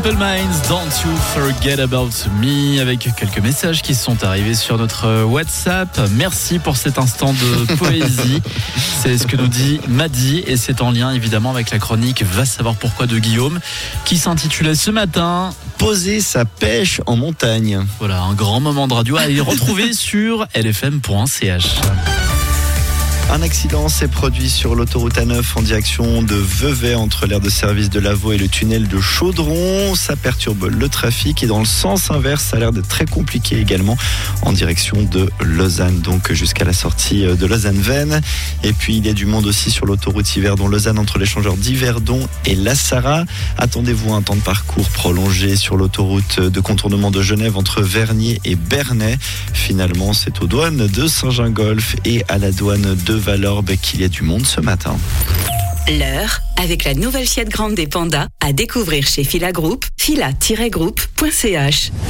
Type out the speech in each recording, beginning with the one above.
Simple Minds, Don't You Forget About Me, avec quelques messages qui sont arrivés sur notre WhatsApp. Merci pour cet instant de poésie. C'est ce que nous dit Madi et c'est en lien évidemment avec la chronique Va savoir pourquoi de Guillaume qui s'intitulait ce matin Poser sa pêche en montagne. Voilà, un grand moment de radio à y retrouver sur lfm.ch. Un accident s'est produit sur l'autoroute A9 en direction de Vevey entre l'aire de service de Lavaux et le tunnel de Chaudron. Ça perturbe le trafic et dans le sens inverse, ça a l'air d'être très compliqué également en direction de Lausanne, donc jusqu'à la sortie de Lausanne-Vennes. Et puis il y a du monde aussi sur l'autoroute Yverdon-Lausanne entre l'échangeur d'Yverdon et La Sarraz. Attendez-vous un temps de parcours prolongé sur l'autoroute de contournement de Genève entre Vernier et Bernay. Finalement, c'est aux douanes de Saint-Gingolph et à la douane de Valorbe qu'il y a du monde ce matin. L'heure avec la nouvelle Fiat Grande des Pandas à découvrir chez Fila Group, fila-group.ch.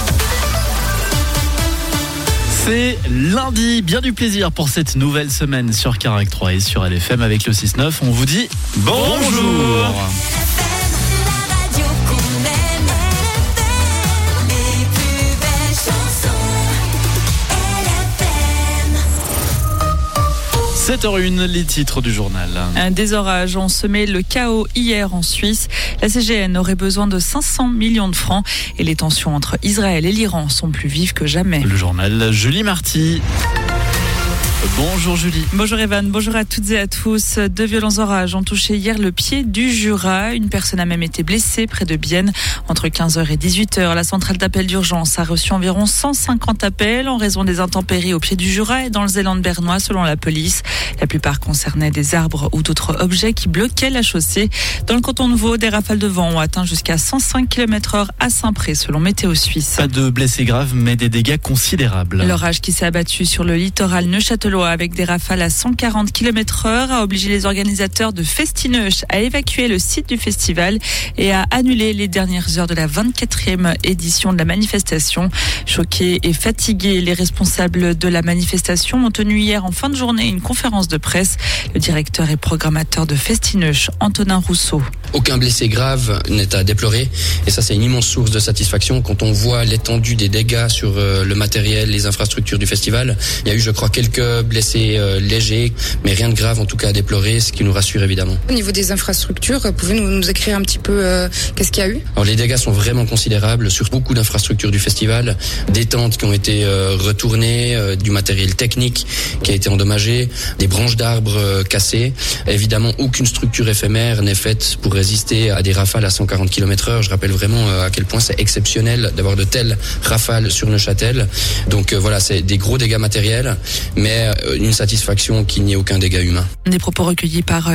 C'est lundi, bien du plaisir pour cette nouvelle semaine sur Carac 3 et sur LFM avec le 6-9. On vous dit bonjour. Radio qu'on aime, 7h01, les titres du journal. Des orages ont semé le chaos hier en Suisse. La CGN aurait besoin de 500 millions de francs et les tensions entre Israël et l'Iran sont plus vives que jamais. Le journal, Julie Marty. Bonjour Julie. Bonjour Evan, bonjour à toutes et à tous. De violents orages ont touché hier le pied du Jura. Une personne a même été blessée près de Bienne. Entre 15h et 18h, la centrale d'appel d'urgence a reçu environ 150 appels en raison des intempéries au pied du Jura et dans le Zélande bernois selon la police. La plupart concernaient des arbres ou d'autres objets qui bloquaient la chaussée. Dans le canton de Vaud, des rafales de vent ont atteint jusqu'à 105 km/h à Saint-Pré selon Météo Suisse. Pas de blessés graves mais des dégâts considérables. L'orage qui s'est abattu sur le littoral neuchâtelois avec des rafales à 140 km/h a obligé les organisateurs de Festineuch à évacuer le site du festival et à annuler les dernières heures de la 24e édition de la manifestation. Choqués et fatigués, les responsables de la manifestation ont tenu hier en fin de journée une conférence de presse. Le directeur et programmateur de Festineuch, Antonin Rousseau. Aucun blessé grave n'est à déplorer et ça c'est une immense source de satisfaction quand on voit l'étendue des dégâts sur le matériel, les infrastructures du festival. Il y a eu je crois quelques blessés légers mais rien de grave en tout cas à déplorer, ce qui nous rassure évidemment. Au niveau des infrastructures, pouvez-vous nous écrire un petit peu qu'est-ce qu'il y a eu? Alors les dégâts sont vraiment considérables sur beaucoup d'infrastructures du festival, des tentes qui ont été retournées, du matériel technique qui a été endommagé, des branches d'arbres cassées. Évidemment aucune structure éphémère n'est faite pour résister à des rafales à 140 km/h. Je rappelle vraiment à quel point c'est exceptionnel d'avoir de telles rafales sur Neuchâtel. Donc voilà, c'est des gros dégâts matériels, mais une satisfaction qu'il n'y ait aucun dégât humain. Des propos recueillis par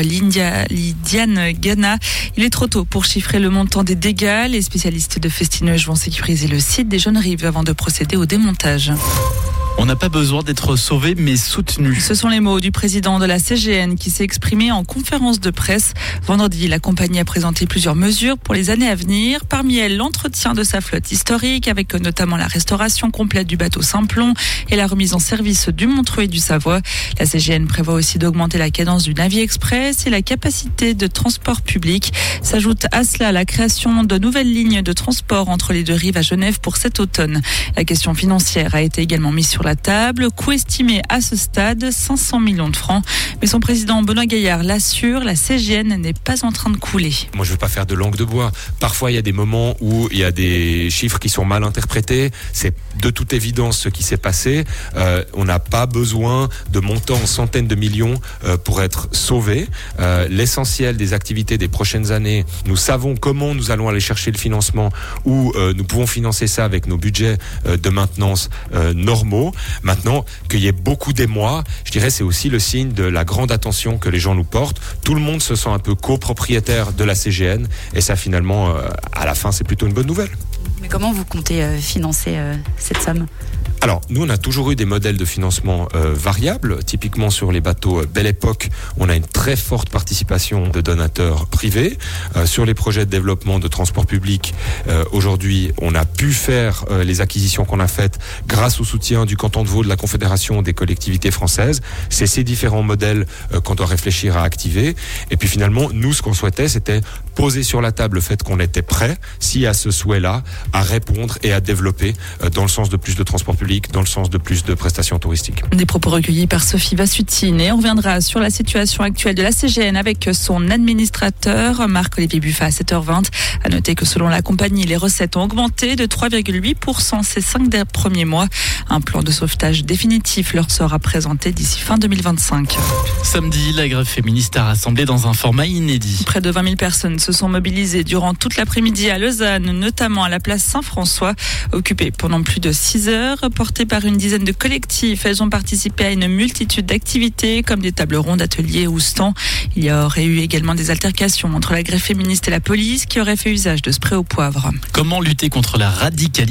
Lydiane Gana. Il est trop tôt pour chiffrer le montant des dégâts. Les spécialistes de Festineuch vont sécuriser le site des Jeunes Rives avant de procéder au démontage. On n'a pas besoin d'être sauvé, mais soutenu. Ce sont les mots du président de la CGN qui s'est exprimé en conférence de presse. Vendredi, la compagnie a présenté plusieurs mesures pour les années à venir. Parmi elles, l'entretien de sa flotte historique, avec notamment la restauration complète du bateau Simplon et la remise en service du Montreux et du Savoie. La CGN prévoit aussi d'augmenter la cadence du Navi Express et la capacité de transport public. S'ajoute à cela la création de nouvelles lignes de transport entre les deux rives à Genève pour cet automne. La question financière a été également mise sur la table, coût estimé à ce stade 500 millions de francs. Mais son président Benoît Gaillard l'assure, la CGN n'est pas en train de couler. Moi je veux pas faire de langue de bois. Parfois il y a des moments où il y a des chiffres qui sont mal interprétés. C'est de toute évidence ce qui s'est passé. On n'a pas besoin de montants en centaines de millions pour être sauvés. L'essentiel des activités des prochaines années, nous savons comment nous allons aller chercher le financement, où nous pouvons financer ça avec nos budgets de maintenance normaux. Maintenant, qu'il y ait beaucoup d'émoi, je dirais c'est aussi le signe de la grande attention que les gens nous portent. Tout le monde se sent un peu copropriétaire de la CGN et ça finalement, à la fin, c'est plutôt une bonne nouvelle. Mais comment vous comptez financer cette somme ? Alors, nous, on a toujours eu des modèles de financement variables. Typiquement, sur les bateaux Belle Époque, on a une très forte participation de donateurs privés. Sur les projets de développement de transport public, aujourd'hui, on a pu faire les acquisitions qu'on a faites grâce au soutien du canton de Vaud, de la Confédération des collectivités françaises. C'est ces différents modèles qu'on doit réfléchir à activer. Et puis finalement, nous, ce qu'on souhaitait, c'était poser sur la table le fait qu'on était prêt, si à ce souhait-là, à répondre et à développer dans le sens de plus de transport public, dans le sens de plus de prestations touristiques. Des propos recueillis par Sophie Vassutine. Et on reviendra sur la situation actuelle de la CGN avec son administrateur, Marc-Olivier Buffat, à 7h20. À noter que selon la compagnie, les recettes ont augmenté de 3,8% ces 5 premiers mois. Un plan de sauvetage définitif leur sera présenté d'ici fin 2025. Samedi, la grève féministe a rassemblé dans un format inédit. Près de 20 000 personnes se sont mobilisées durant toute l'après-midi à Lausanne, notamment à la place Saint-François. Occupées pendant plus de 6 heures, portées par une dizaine de collectifs, elles ont participé à une multitude d'activités comme des tables rondes, ateliers ou stands. Il y aurait eu également des altercations entre la grève féministe et la police qui aurait fait usage de spray au poivre. Comment lutter contre la radicalisation ?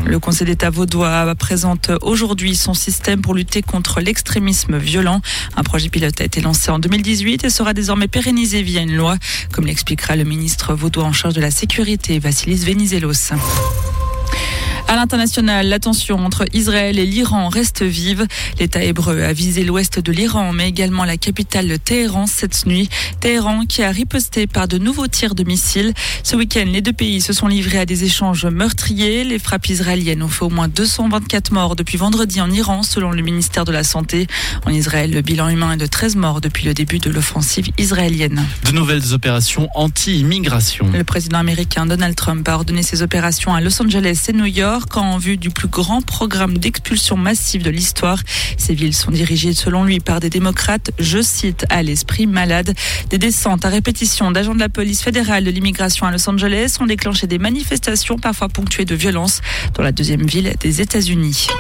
Le Conseil d'État vaudois présente aujourd'hui son système pour lutter contre l'extrémisme violent. Un projet pilote a été lancé en 2018 et sera désormais pérennisé via une loi, comme l'expliquera le ministre vaudois en charge de la sécurité, Vassilis Venizelos. À l'international, la tension entre Israël et l'Iran reste vive. L'État hébreu a visé l'ouest de l'Iran, mais également la capitale de Téhéran cette nuit. Téhéran qui a riposté par de nouveaux tirs de missiles. Ce week-end, les deux pays se sont livrés à des échanges meurtriers. Les frappes israéliennes ont fait au moins 224 morts depuis vendredi en Iran, selon le ministère de la Santé. En Israël, le bilan humain est de 13 morts depuis le début de l'offensive israélienne. De nouvelles opérations anti-immigration. Le président américain Donald Trump a ordonné ces opérations à Los Angeles et New York en vue du plus grand programme d'expulsion massive de l'histoire. Ces villes sont dirigées selon lui par des démocrates, je cite, à l'esprit malade. Des descentes à répétition d'agents de la police fédérale de l'immigration à Los Angeles ont déclenché des manifestations parfois ponctuées de violence dans la deuxième ville des États-Unis.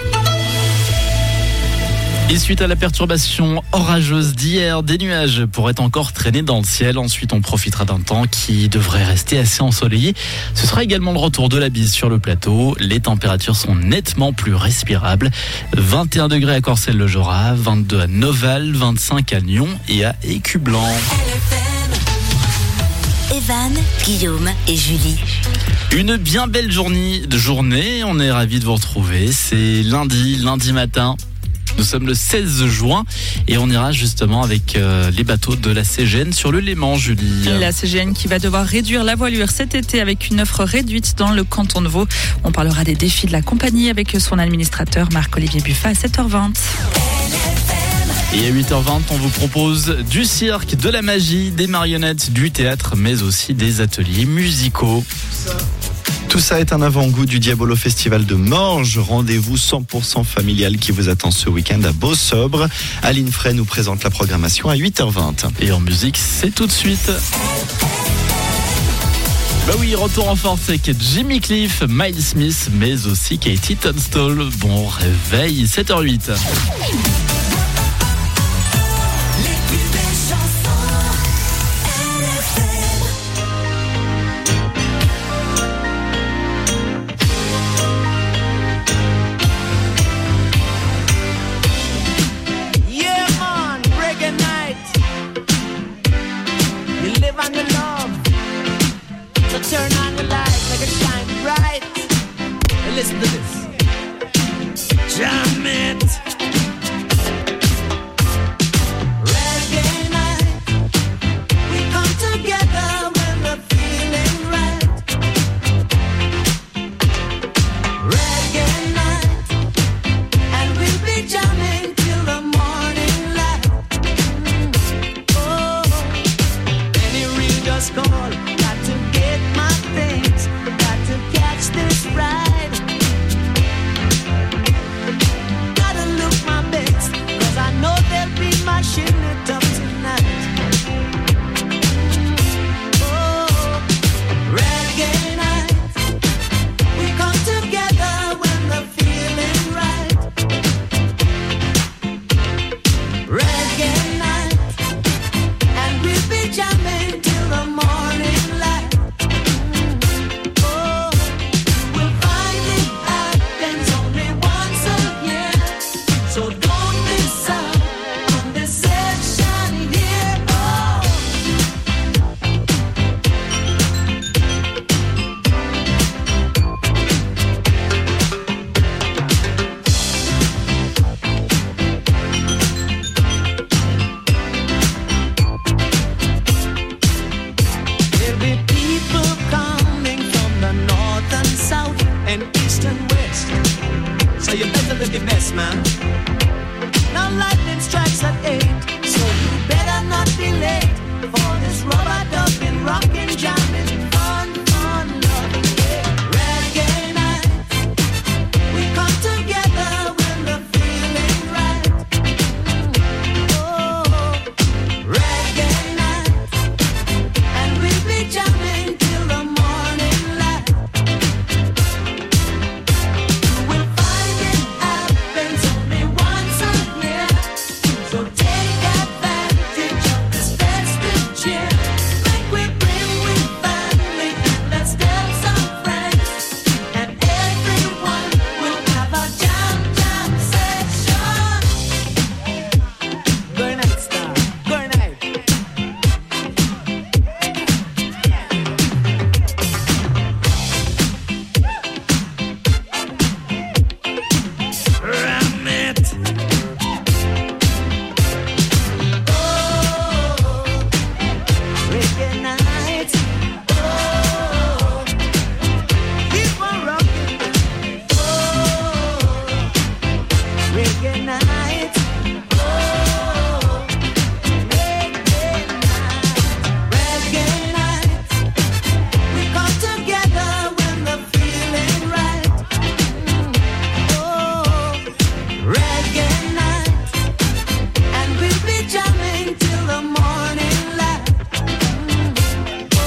Et suite à la perturbation orageuse d'hier, des nuages pourraient encore traîner dans le ciel. Ensuite, on profitera d'un temps qui devrait rester assez ensoleillé. Ce sera également le retour de la bise sur le plateau. Les températures sont nettement plus respirables. 21 degrés à Corcelles-le-Jorat, 22 à Noval, 25 à Nyon et à Écublanc. Evan, Guillaume et Julie. Une bien belle journée. On est ravis de vous retrouver. C'est lundi matin. Nous sommes le 16 juin et on ira justement avec les bateaux de la CGN sur le Léman, Julie. La CGN qui va devoir réduire la voilure cet été avec une offre réduite dans le canton de Vaud. On parlera des défis de la compagnie avec son administrateur Marc-Olivier Buffat à 7h20. Et à 8h20, on vous propose du cirque, de la magie, des marionnettes, du théâtre, mais aussi des ateliers musicaux. Tout ça est un avant-goût du Diabolo Festival de Morges. Rendez-vous 100% familial qui vous attend ce week-end à Beausobre. Aline Frey nous présente la programmation à 8h20. Et en musique, c'est tout de suite. Bah oui, retour en force avec Jimmy Cliff, Miles Smith, mais aussi Katie Tunstall. Bon réveil, 7h08. Turn on the light, make it shine bright. And listen to this. Jam it. Reggae night. We come together when we're feeling right. Reggae night. And we'll be jamming till the morning light. Oh, any real just call. Got to get my things, got to catch this ride. dirty mess, man. Now lightning strikes at 8, so you better not be late for this rubber dubbing, rockin', jamming, fun, loving, reggae night. We come together when the feeling right. Oh, reggae night, and we'll be jamming till the morning light. You will find it happens only once a year, so take advantage of this festive cheer. Like we bring with family and let's tell some friends, and everyone will have a jam session. Good night, star. Good night. Ram it. Oh, reggae night. Oh, keep on rocking. Oh, reggae night. Oh, reggae night. We come together when the feeling right. Oh, reggae night, and we'll be jamming till the morning light. Oh,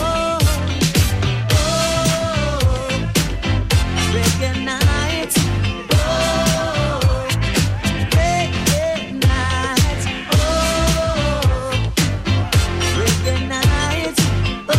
reggae night. Oh, reggae night. Oh, reggae night. Oh,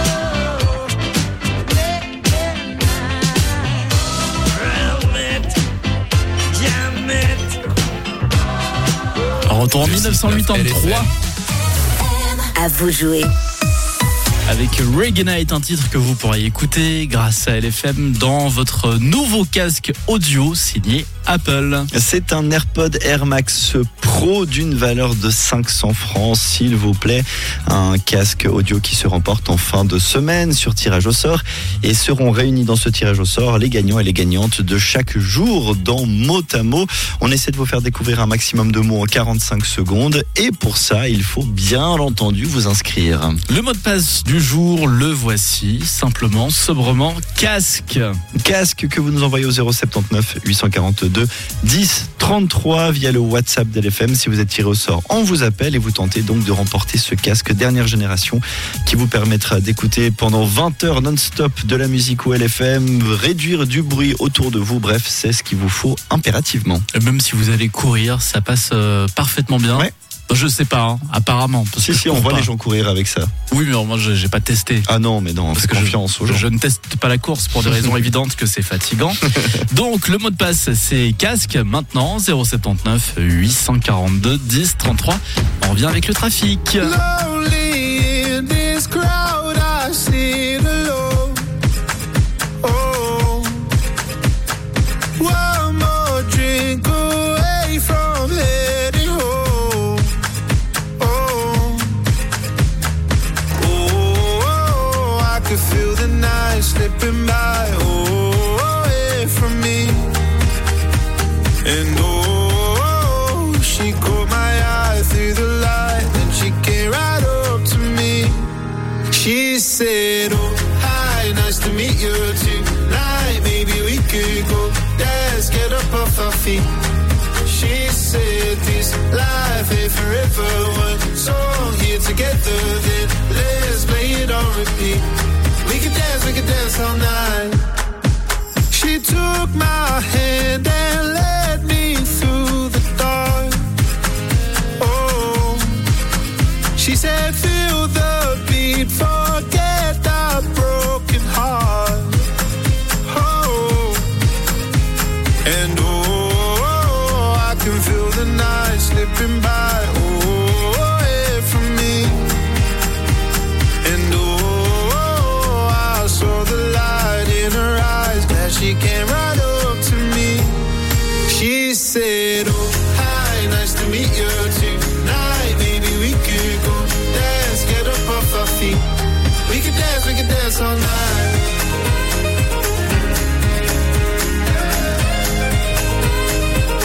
reggae night. Jam it. Retour en 1983 À vous jouer. avec Reggae Night, un titre que vous pourriez écouter grâce à LFM dans votre nouveau casque audio signé Apple. C'est un AirPod Air Max Pro d'une valeur de 500 francs, s'il vous plaît. Un casque audio qui se remporte en fin de semaine sur tirage au sort. Et seront réunis dans ce tirage au sort les gagnants et les gagnantes de chaque jour dans Mot à Mot. On essaie de vous faire découvrir un maximum de mots en 45 secondes. Et pour ça, il faut bien entendu vous inscrire. Le mot de passe du jour, le voici, simplement, sobrement, casque. Casque que vous nous envoyez au 079 842 10 33 via le WhatsApp d'LFM. Si vous êtes tiré au sort, on vous appelle et vous tentez donc de remporter ce casque dernière génération qui vous permettra d'écouter pendant 20 heures non-stop de la musique ou LFM, réduire du bruit autour de vous. Bref, c'est ce qu'il vous faut impérativement. Et même si vous allez courir, ça passe parfaitement bien. Ouais. Je sais pas, hein, apparemment. Parce que Si, on voit les gens courir avec ça. Oui, mais moi, j'ai pas testé. Ah non, mais non, Parce fais que confiance aux gens. Je ne teste pas la course pour des raisons évidentes que c'est fatigant. Donc, le mot de passe, c'est casque. Maintenant, 079 842 10 33. On revient avec le trafic. Lonely in this crowd, I sit alone. Oh, one more drink away from heading home. Oh, I could feel the night slipping by, away from me. And she caught my eye through the light, then she came right up to me. She said, oh, hi, nice to meet you tonight. Maybe we could go dance, get up off our feet. She said, this life ain't forever. One song here together, then let's play it on repeat. We could dance all night. She took my hand and led me through the dark. Oh, she said, feel the beat, forget that broken heart. Oh, and I can feel the night slipping by, away from me. And I saw the light in her eyes as she came right up to me. She said, oh, hi, nice to meet you tonight. Maybe we could go dance, get up off our feet. We could dance all night.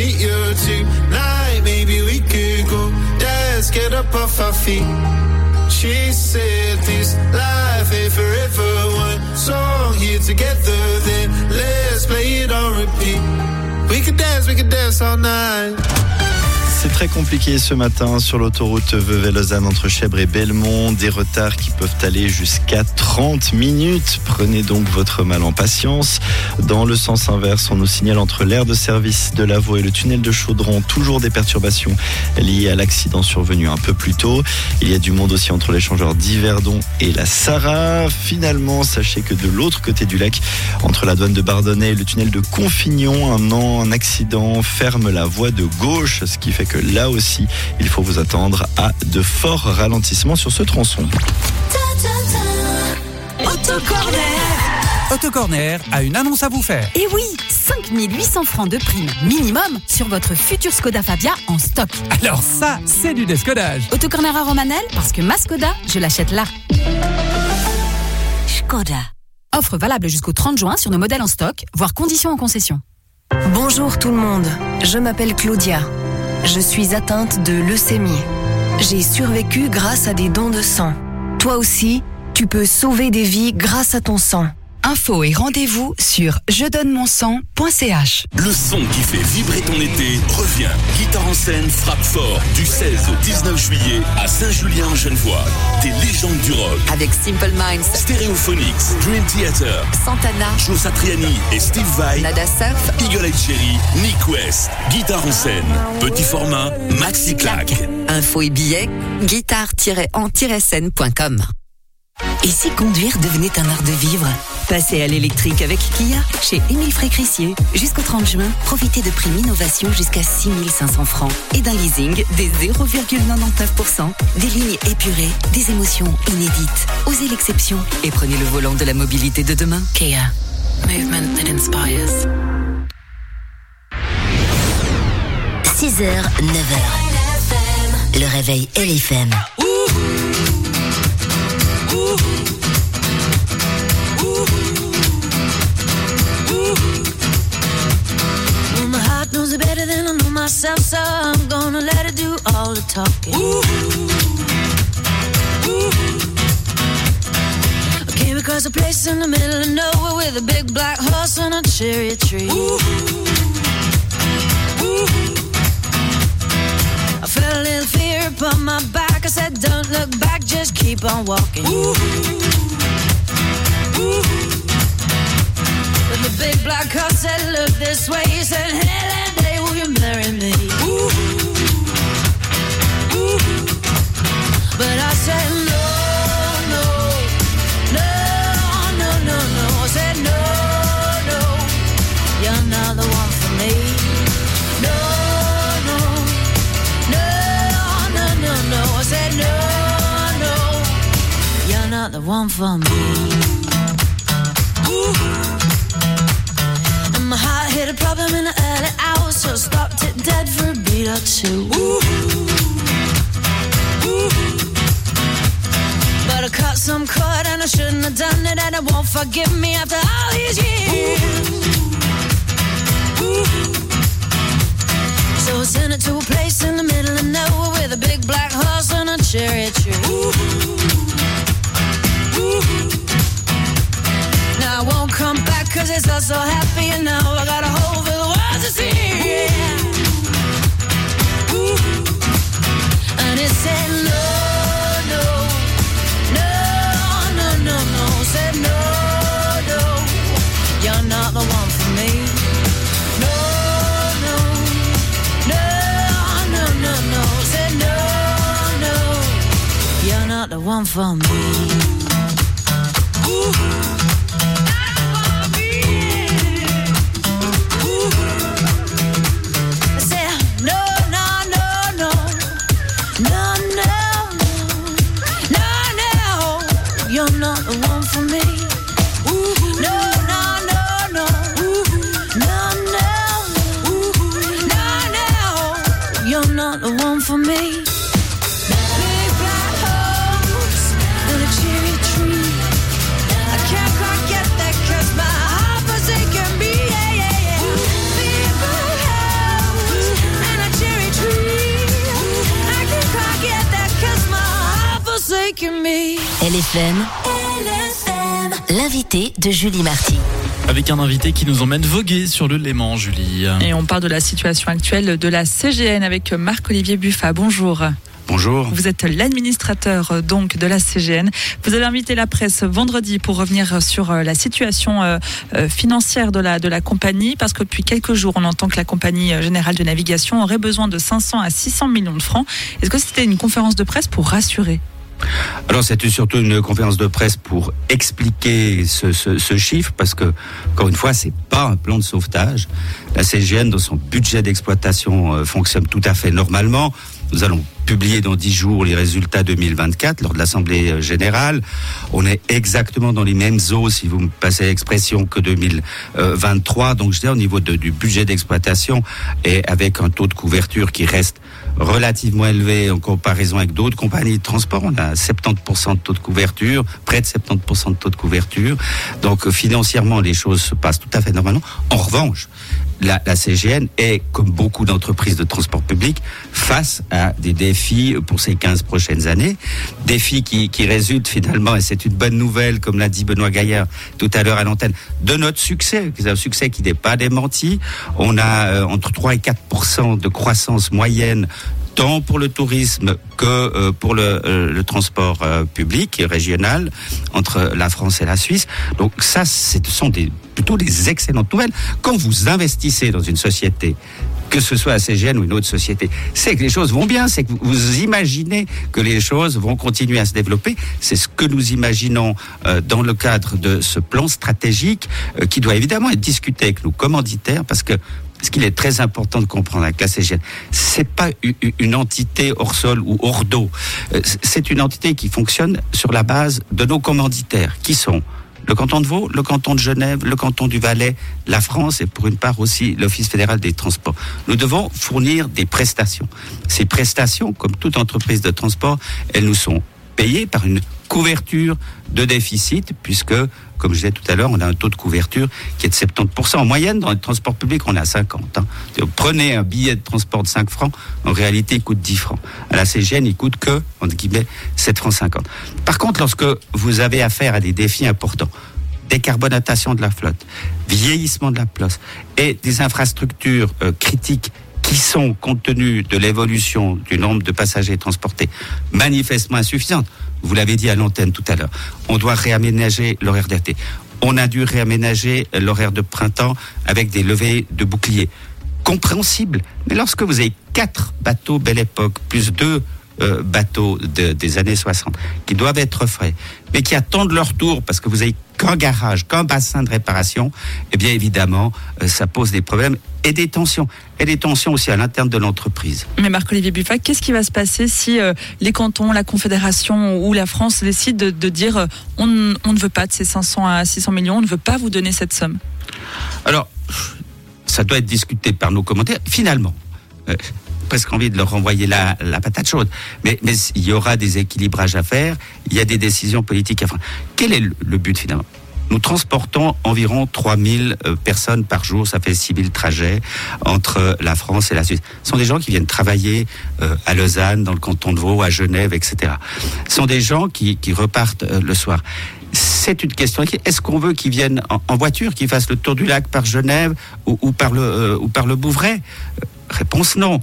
meet you tonight. Maybe we could go dance, get up off our feet. She said this life ain't forever. One song here together, then let's play it on repeat. We could dance all night. C'est très compliqué ce matin sur l'autoroute Vevey-Lausanne entre Chèvres et Belmont. Des retards qui peuvent aller jusqu'à 30 minutes. Prenez donc votre mal en patience. Dans le sens inverse, on nous signale entre l'aire de service de Lavaux et le tunnel de Chaudron toujours des perturbations liées à l'accident survenu un peu plus tôt. Il y a du monde aussi entre l'échangeur d'Yverdon et la Sarah. Finalement, sachez que de l'autre côté du lac, entre la douane de Bardonnay et le tunnel de Confignon, un accident ferme la voie de gauche, ce qui fait que là aussi, il faut vous attendre à de forts ralentissements sur ce tronçon. Autocorner a une annonce à vous faire. Et oui, 5 800 francs de prime minimum sur votre future Skoda Fabia en stock. Alors ça, c'est du descodage. Autocorner à Romanel, parce que ma Skoda, je l'achète là. Skoda. Offre valable jusqu'au 30 juin sur nos modèles en stock, voire conditions en concession. Bonjour tout le monde, je m'appelle Claudia. Je suis atteinte de leucémie. J'ai survécu grâce à des dons de sang. Toi aussi, tu peux sauver des vies grâce à ton sang. Infos et rendez-vous sur jedonnemonSang.ch. Le son qui fait vibrer ton été revient. Guitare en scène frappe fort du 16 au 19 juillet à Saint-Julien-en-Genevois. Des légendes du rock avec Simple Minds, Stereophonics, Dream Theater, Santana, Joe Satriani et Steve Vai, Nada Surf, Eagle Eye Cherry, Nick West. Guitare en scène, petit format, maxi claque. Infos et billets, guitare-en-scène.com. Et si conduire devenait un art de vivre? Passez à l'électrique avec Kia, chez Émile Frécrissier. Jusqu'au 30 juin, profitez de primes innovation jusqu'à 6 500 francs et d'un leasing des 0,99%, des lignes épurées, des émotions inédites. Osez l'exception et prenez le volant de la mobilité de demain. Kia. Movement that inspires. 6h, 9h. Le réveil LFM. My heart knows it better than I know myself, so I'm gonna let it do all the talking. I came across a place in the middle of nowhere with a big black horse and a cherry tree. I felt a little fear upon my back. I said, don't look back, just keep on walking. But the big black horse said, look this way. He said, hey, that day will you marry me? But I said, no, no, no, no, no, no. I said, no, no, you're not the one for me. No, no, no, no, no, no. I said, no, no, you're not the one for me. And my heart hit a problem in the early hours, so I stopped it dead for a beat or two. But I cut some cord and I shouldn't have done it, and it won't forgive me after all these years. So I sent it to a place in the middle of nowhere with a big black horse and a cherry tree. Now I won't come back 'cause it's all so happy, and now I got a hole for the world to see. And it said no, no, no, no, no, no. Said no, no, you're not the one for me. No, no, no, no, no, no. Said no, no, you're not the one for me. You're not the one for me. No, no, no, no. No, no. No, no. You're not the one for me. Big black horse and a cherry tree. I can't quite get that 'cause my heart forsaken me. Yeah, yeah, yeah. Big black horse LFM, l'invité de Julie Marty. Avec un invité qui nous emmène voguer sur le Léman, Julie. Et on parle de la situation actuelle de la CGN avec Marc-Olivier Buffat. Bonjour. Bonjour. Vous êtes l'administrateur donc de la CGN. Vous avez invité la presse vendredi pour revenir sur la situation financière de la compagnie, parce que depuis quelques jours, on entend que la compagnie générale de navigation aurait besoin de 500 à 600 millions de francs. Est-ce que c'était une conférence de presse pour rassurer ? Alors c'était surtout une conférence de presse pour expliquer ce chiffre, parce que, encore une fois, c'est pas un plan de sauvetage. La CGN, dans son budget d'exploitation, fonctionne tout à fait normalement. Nous allons publier dans 10 jours les résultats 2024 lors de l'Assemblée générale. On est exactement dans les mêmes eaux, si vous me passez l'expression, que 2023. Donc je dis au niveau du budget d'exploitation, et avec un taux de couverture qui reste relativement élevé en comparaison avec d'autres compagnies de transport. On a 70% de taux de couverture, près de 70% de taux de couverture. Donc financièrement, les choses se passent tout à fait normalement. En revanche, la CGN est, comme beaucoup d'entreprises de transport public, face à des défis pour ces 15 prochaines années. Défis qui résultent finalement, et c'est une bonne nouvelle, comme l'a dit Benoît Gaillard tout à l'heure à l'antenne, de notre succès. C'est un succès qui n'est pas démenti. On a entre 3 et 4% de croissance moyenne, tant pour le tourisme que pour le transport public et régional entre la France et la Suisse. Donc ça, ce sont plutôt des excellentes nouvelles. Quand vous investissez dans une société, que ce soit la CGN ou une autre société, c'est que les choses vont bien, c'est que vous imaginez que les choses vont continuer à se développer. C'est ce que nous imaginons dans le cadre de ce plan stratégique qui doit évidemment être discuté avec nos commanditaires, parce que ce qu'il est très important de comprendre avec la CGN, c'est pas une entité hors sol ou hors d'eau. C'est une entité qui fonctionne sur la base de nos commanditaires, qui sont le canton de Vaud, le canton de Genève, le canton du Valais, la France et pour une part aussi l'Office fédéral des transports. Nous devons fournir des prestations. Ces prestations, comme toute entreprise de transport, elles nous sont payées par une couverture de déficit, puisque, comme je disais tout à l'heure, on a un taux de couverture qui est de 70%. En moyenne, dans le transport public, on est à 50. Vous prenez un billet de transport de 5 francs, en réalité, il coûte 10 francs. À la CGN, il coûte que, entre guillemets, 7 francs 50. Par contre, lorsque vous avez affaire à des défis importants, décarbonatation de la flotte, vieillissement de la flotte et des infrastructures critiques qui sont, compte tenu de l'évolution du nombre de passagers transportés, manifestement insuffisantes. Vous l'avez dit à l'antenne tout à l'heure. On doit réaménager l'horaire d'été. On a dû réaménager l'horaire de printemps avec des levées de boucliers. Compréhensible. Mais lorsque vous avez 4 bateaux Belle Époque, plus 2 bateaux des années 60, qui doivent être frais, mais qui attendent leur tour parce que vous avez qu'un garage, qu'un bassin de réparation, eh bien évidemment, ça pose des problèmes et des tensions. Et des tensions aussi à l'interne de l'entreprise. Mais Marc-Olivier Buffat, qu'est-ce qui va se passer si les cantons, la Confédération ou la France décident de dire on ne veut pas de ces 500 à 600 millions, on ne veut pas vous donner cette somme? Alors, ça doit être discuté par nos commentaires. Finalement, presque envie de leur renvoyer la patate chaude. Mais il y aura des équilibrages à faire, il y a des décisions politiques à faire. Quel est le but finalement ? Nous transportons environ 3000 personnes par jour, ça fait 6000 trajets entre la France et la Suisse. Ce sont des gens qui viennent travailler à Lausanne, dans le canton de Vaud, à Genève, etc. Ce sont des gens qui repartent le soir. C'est une question. Est-ce qu'on veut qu'ils viennent en voiture, qu'ils fassent le tour du lac par Genève ou par le Bouvray ? Réponse non.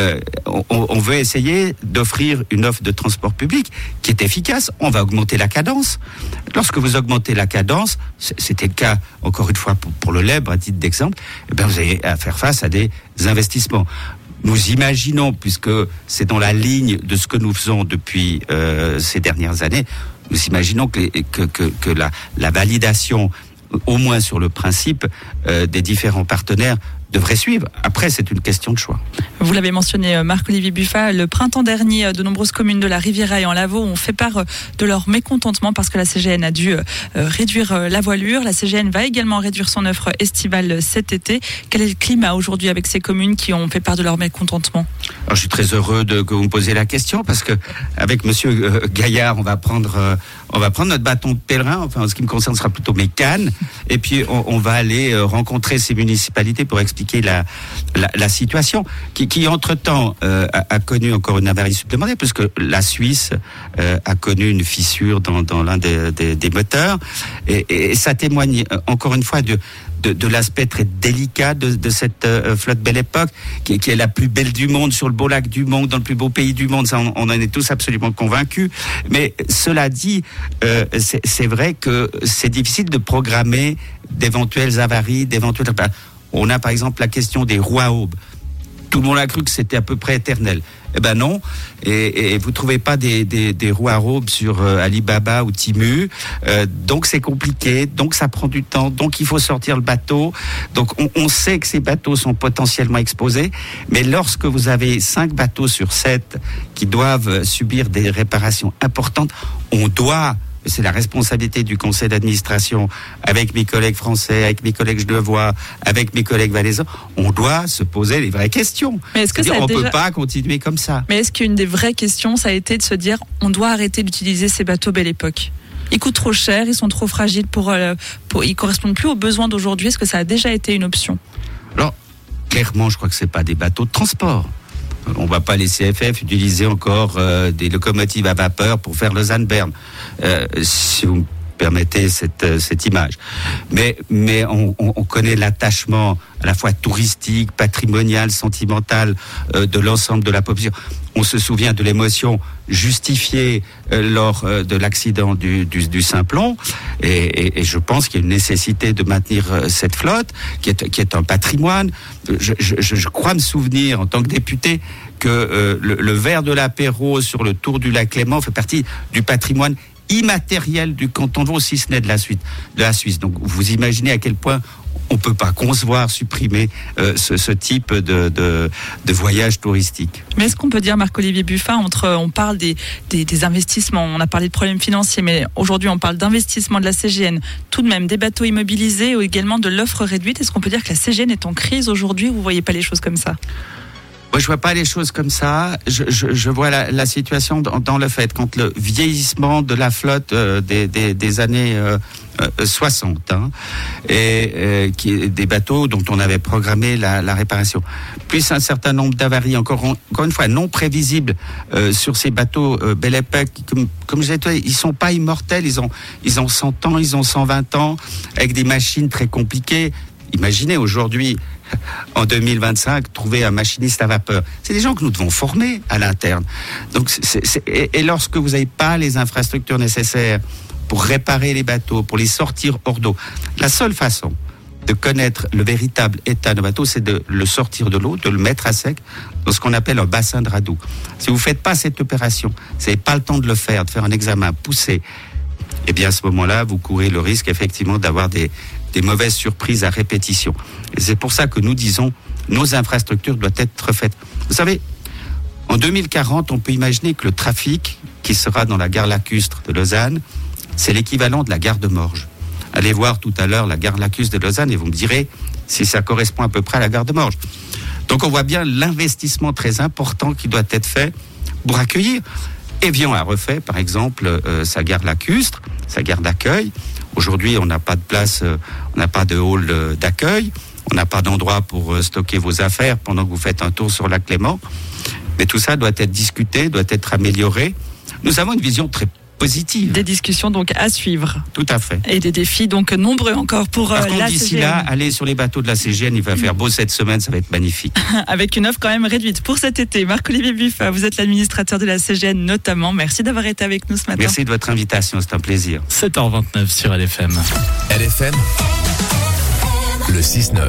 On veut essayer d'offrir une offre de transport public qui est efficace. On va augmenter la cadence. Lorsque vous augmentez la cadence, c'était le cas encore une fois pour le Lèbre à titre d'exemple, eh bien vous avez à faire face à des investissements. Nous imaginons, puisque c'est dans la ligne de ce que nous faisons depuis ces dernières années, nous imaginons que la validation, au moins sur le principe, des différents partenaires devrait suivre. Après, c'est une question de choix. Vous l'avez mentionné, Marc-Olivier Buffat, le printemps dernier, de nombreuses communes de la Riviera et en Lavaux ont fait part de leur mécontentement parce que la CGN a dû réduire la voilure. La CGN va également réduire son offre estivale cet été. Quel est le climat aujourd'hui avec ces communes qui ont fait part de leur mécontentement ? Alors, je suis très heureux que vous me posiez la question parce que avec Monsieur Gaillard, on va prendre notre bâton de pèlerin. Enfin, en ce qui me concerne, ce sera plutôt mes cannes. Et puis, on va aller rencontrer ces municipalités pour expliquer expliquer la situation qui entre-temps a connu encore une avarie supplémentaire, puisque la Suisse a connu une fissure dans l'un des moteurs, et ça témoigne encore une fois de l'aspect très délicat de cette flotte Belle Époque, qui est la plus belle du monde, sur le beau lac du monde, dans le plus beau pays du monde. Ça, on en est tous absolument convaincus. Mais cela dit, c'est vrai que c'est difficile de programmer d'éventuelles avaries, On a par exemple la question des roues à aubes. Tout le monde a cru que c'était à peu près éternel. Eh ben non, et vous trouvez pas des roues à aubes sur Alibaba ou Temu, donc c'est compliqué, donc ça prend du temps, donc il faut sortir le bateau. Donc on sait que ces bateaux sont potentiellement exposés, mais lorsque vous avez 5 bateaux sur 7 qui doivent subir des réparations importantes, c'est la responsabilité du conseil d'administration, avec mes collègues français, avec mes collègues genevois, avec mes collègues valaisans, on doit se poser les vraies questions. Mais est-ce que on peut pas continuer comme ça. Mais est-ce qu'une des vraies questions, ça a été de se dire, on doit arrêter d'utiliser ces bateaux Belle Époque? Ils coûtent trop cher, ils sont trop fragiles ils correspondent plus aux besoins d'aujourd'hui. Est-ce que ça a déjà été une option? Alors, clairement, je crois que c'est pas des bateaux de transport. On va pas laisser CFF utiliser encore des locomotives à vapeur pour faire Lausanne-Berne, si vous me permettez cette image. Mais on connaît l'attachement à la fois touristique, patrimonial, sentimental de l'ensemble de la population. On se souvient de l'émotion justifiée lors de l'accident du Simplon, et je pense qu'il y a une nécessité de maintenir cette flotte qui est un patrimoine. Je crois me souvenir en tant que député que le verre de l'apéro sur le tour du lac Léman fait partie du patrimoine immatériel du canton de Vaud, si ce n'est de la Suisse. Donc vous imaginez à quel point on ne peut pas concevoir, supprimer ce type de voyage touristique. Mais est-ce qu'on peut dire, Marc-Olivier Buffat, on parle des investissements, on a parlé de problèmes financiers, mais aujourd'hui on parle d'investissement de la CGN, tout de même des bateaux immobilisés ou également de l'offre réduite. Est-ce qu'on peut dire que la CGN est en crise aujourd'hui, ou vous ne voyez pas les choses comme ça? Moi, je vois pas les choses comme ça. Je vois la situation dans le fait, quand le vieillissement de la flotte des années 60, et des bateaux dont on avait programmé la réparation, plus un certain nombre d'avaries, encore une fois non prévisibles sur ces bateaux Belle Époque, comme je disais, ils sont pas immortels, ils ont 100 ans, ils ont 120 ans, avec des machines très compliquées. Imaginez aujourd'hui, en 2025, trouver un machiniste à vapeur. C'est des gens que nous devons former à l'interne. Donc, et lorsque vous n'avez pas les infrastructures nécessaires pour réparer les bateaux, pour les sortir hors d'eau, la seule façon de connaître le véritable état de bateau, c'est de le sortir de l'eau, de le mettre à sec dans ce qu'on appelle un bassin de radoux. Si vous ne faites pas cette opération, vous n'avez pas le temps de le faire, de faire un examen poussé, eh bien à ce moment-là, vous courez le risque effectivement d'avoir des mauvaises surprises à répétition. Et c'est pour ça que nous disons, nos infrastructures doivent être refaites. Vous savez, en 2040, on peut imaginer que le trafic qui sera dans la gare lacustre de Lausanne, c'est l'équivalent de la gare de Morges. Allez voir tout à l'heure la gare lacustre de Lausanne et vous me direz si ça correspond à peu près à la gare de Morges. Donc on voit bien l'investissement très important qui doit être fait pour accueillir. Evian a refait, par exemple, sa gare lacustre, sa gare d'accueil. Aujourd'hui, on n'a pas de place, on n'a pas de hall d'accueil, on n'a pas d'endroit pour stocker vos affaires pendant que vous faites un tour sur lac Léman. Mais tout ça doit être discuté, doit être amélioré. Nous avons une vision très positive. Des discussions donc à suivre. Tout à fait. Et des défis donc nombreux encore pour Par contre, la d'ici CGN. là, allez sur les bateaux de la CGN, il va faire beau cette semaine, ça va être magnifique. Avec une offre quand même réduite pour cet été. Marc-Olivier Buffat, vous êtes l'administrateur de la CGN notamment. Merci d'avoir été avec nous ce matin. Merci de votre invitation, c'est un plaisir. 7h29 sur LFM. LFM, le 6-9.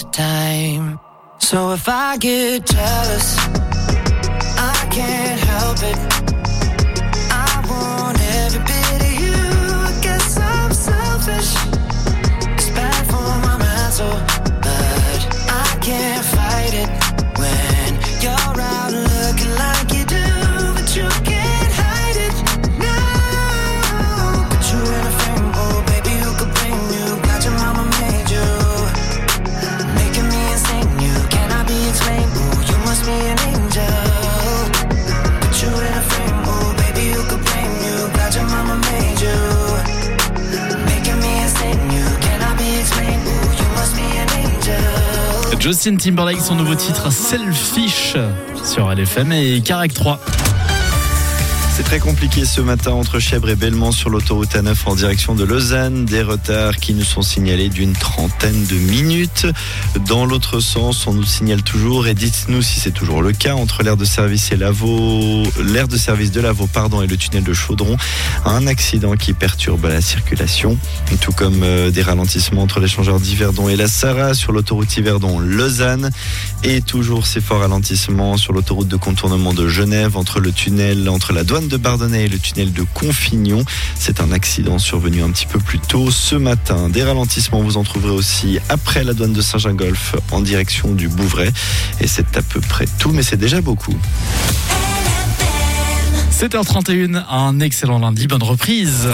So if I get jealous, I can't help stop it. I want every bit of you. I guess I'm selfish. It's bad for my mental, but I can't fight it when you're out looking like you do, but you can't hide it. No, put you in a frame, oh baby, who could blame you? Glad your mama made you, making me insane. You cannot be explained. Ooh, you must be an angel. Put you in a frame, oh baby, who could blame you? Glad your mama made you, making me insane. You cannot be explained. Ooh, you must be an angel. Justin Timberlake, son nouveau titre Selfish sur LFM et Carac 3. C'est très compliqué ce matin entre Chèvres et Belmont sur l'autoroute A9 en direction de Lausanne. Des retards qui nous sont signalés d'une trentaine de minutes. Dans l'autre sens, on nous signale toujours, et dites-nous si c'est toujours le cas, entre l'aire de service de Lavaux, et le tunnel de Chaudron, un accident qui perturbe la circulation, tout comme des ralentissements entre l'échangeur d'Yverdon et la Sarraz sur l'autoroute Yverdon-Lausanne, et toujours ces forts ralentissements sur l'autoroute de contournement de Genève entre la douane de Bardonnay et le tunnel de Confignon. C'est un accident survenu un petit peu plus tôt ce matin. Des ralentissements, vous en trouverez aussi après la douane de Saint-Gingolph en direction du Bouvray. Et c'est à peu près tout, mais c'est déjà beaucoup. 7h31, un excellent lundi, bonne reprise.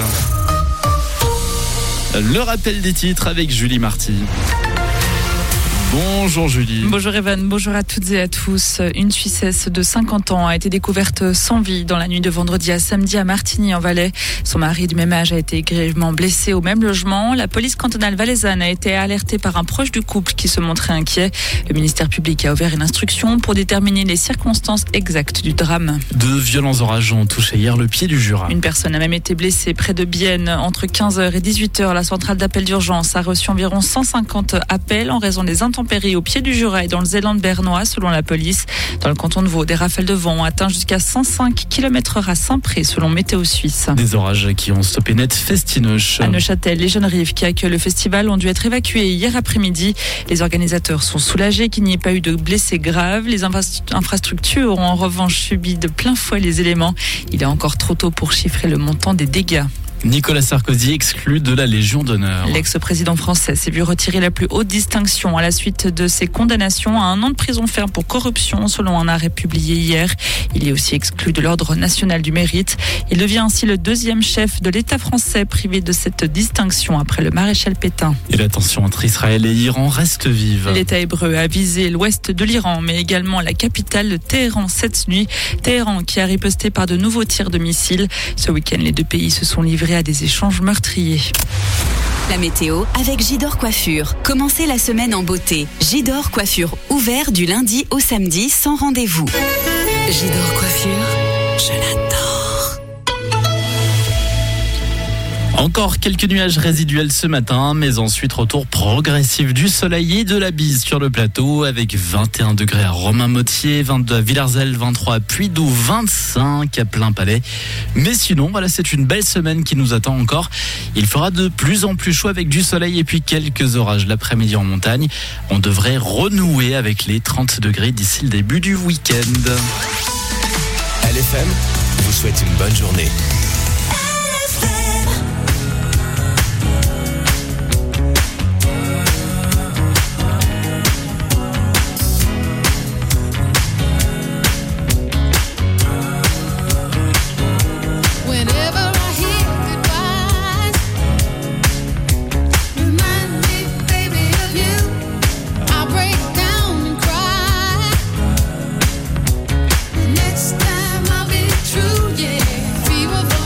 Le rappel des titres avec Julie Marty. Bonjour Julie. Bonjour Evan, bonjour à toutes et à tous. Une Suissesse de 50 ans a été découverte sans vie dans la nuit de vendredi à samedi à Martigny-en-Valais. Son mari du même âge a été grièvement blessé au même logement. La police cantonale valaisanne a été alertée par un proche du couple qui se montrait inquiet. Le ministère public a ouvert une instruction pour déterminer les circonstances exactes du drame. De violents orages ont touché hier le pied du Jura. Une personne a même été blessée près de Bienne. Entre 15h et 18h, la centrale d'appel d'urgence a reçu environ 150 appels en raison des intempéries au pied du Jura et dans le Zéland bernois, selon la police. Dans le canton de Vaud, des rafales de vent ont atteint jusqu'à 105 km/h à Saint-Pré, selon Météo Suisse. Des orages qui ont stoppé net Festinoche. À Neuchâtel, les Jeunes Rives qui accueillent le festival ont dû être évacués hier après-midi. Les organisateurs sont soulagés qu'il n'y ait pas eu de blessés graves. Les infrastructures ont en revanche subi de plein fouet les éléments. Il est encore trop tôt pour chiffrer le montant des dégâts. Nicolas Sarkozy exclu de la Légion d'honneur. L'ex-président français s'est vu retirer la plus haute distinction à la suite de ses condamnations à 1 an de prison ferme pour corruption, selon un arrêt publié hier. Il est aussi exclu de l'Ordre national du mérite. Il devient ainsi le 2e chef de l'État français privé de cette distinction après le maréchal Pétain. Et la tension entre Israël et Iran reste vive. L'État hébreu a visé l'ouest de l'Iran, mais également la capitale Téhéran cette nuit. Téhéran qui a riposté par de nouveaux tirs de missiles. Ce week-end, les deux pays se sont livrés à des échanges meurtriers. La météo avec Gidor Coiffure. Commencez la semaine en beauté. Gidor Coiffure ouvert du lundi au samedi sans rendez-vous. Gidor Coiffure, je l'adore. Encore quelques nuages résiduels ce matin, mais ensuite retour progressif du soleil et de la bise sur le plateau avec 21 degrés à Romain-Motier, 22 à Villers-Celles, 23 à Puy-Doux, 25 à Plain-Palais. Mais sinon, voilà, c'est une belle semaine qui nous attend encore. Il fera de plus en plus chaud avec du soleil et puis quelques orages l'après-midi en montagne. On devrait renouer avec les 30 degrés d'ici le début du week-end. LFM vous souhaite une bonne journée. Next time I'll be true, yeah. Fever for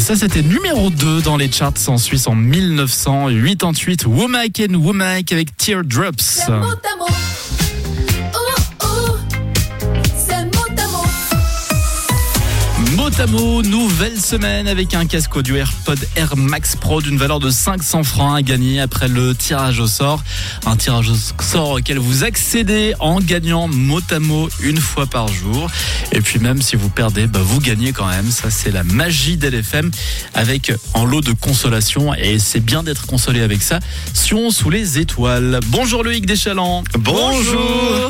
Ça, c'était numéro 2 dans les charts en Suisse en 1988. Womack and Womack avec Teardrops. Motamo, nouvelle semaine avec un casque audio AirPod Air Max Pro d'une valeur de 500 francs à gagner après le tirage au sort. Un tirage au sort auquel vous accédez en gagnant Motamo une fois par jour. Et puis même si vous perdez, vous gagnez quand même. Ça, c'est la magie d'LFM avec un lot de consolation. Et c'est bien d'être consolé avec ça. Sion sous les étoiles. Bonjour Loïc Deschalans. Bonjour.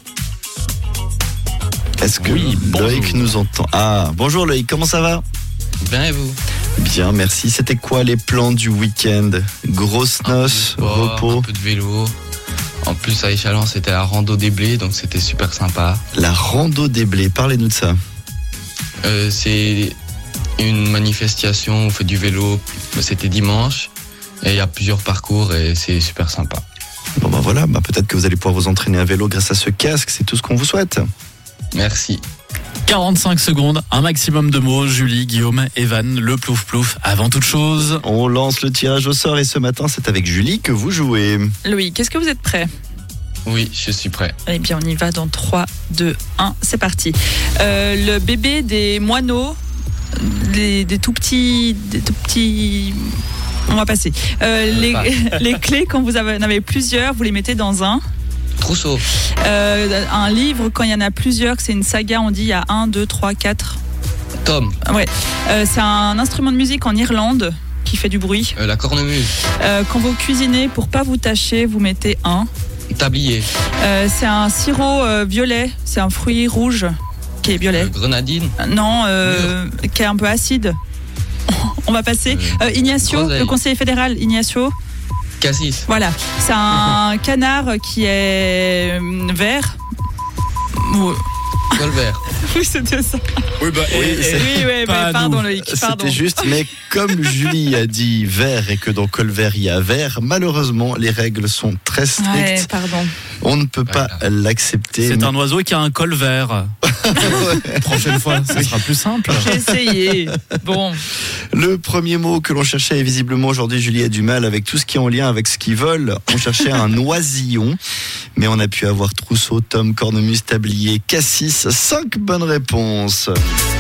Est-ce que Loïc nous entend? Ah, bonjour Loïc, comment ça va? Bien et vous? Bien, merci. C'était quoi les plans du week-end? Grosse noce, repos? Un peu de vélo. En plus, à Échalon, c'était la rando des blés, donc c'était super sympa. La rando des blés, parlez-nous de ça. C'est une manifestation, on fait du vélo, c'était dimanche, et il y a plusieurs parcours et c'est super sympa. Bon voilà, peut-être que vous allez pouvoir vous entraîner à vélo grâce à ce casque, c'est tout ce qu'on vous souhaite. Merci. 45 secondes, un maximum de mots. Julie, Guillaume, Evan, le plouf-plouf. Avant toute chose, on lance le tirage au sort et ce matin, c'est avec Julie que vous jouez. Loïc, est-ce que vous êtes prêt? Oui, je suis prêt. Eh bien, on y va dans 3, 2, 1, c'est parti. Le bébé des moineaux, des tout petits... On va passer. Les clés, quand vous en avez plusieurs, vous les mettez dans un... trousseau. Un livre, quand il y en a plusieurs, que c'est une saga, on dit il y a 1, 2, 3, 4. Tom. Ouais. C'est un instrument de musique en Irlande qui fait du bruit. La cornemuse. Quand vous cuisinez, pour pas vous tacher, vous mettez un tablier. C'est un sirop violet. C'est un fruit rouge qui est violet. Grenadine. Non, qui est un peu acide. On va passer. Ignacio, le conseiller fédéral. Ignacio. Cassis. Voilà, c'est un canard qui est vert. Colvert. Oui, c'était ça. Oui, mais pardon Loïc. Pardon. C'était juste, mais comme Julie a dit vert et que dans Colvert il y a vert, malheureusement les règles sont très strictes. Ouais, pardon. On ne peut pas l'accepter. C'est un oiseau qui a un col vert. Prochaine fois, ce sera plus simple. J'ai essayé. Bon. Le premier mot que l'on cherchait, et visiblement aujourd'hui Julie a du mal avec tout ce qui est en lien avec ce qu'ils veulent. On cherchait un oisillon, mais on a pu avoir trousseau, Tom, cornemuse, tablier, cassis. 5 bonnes réponses.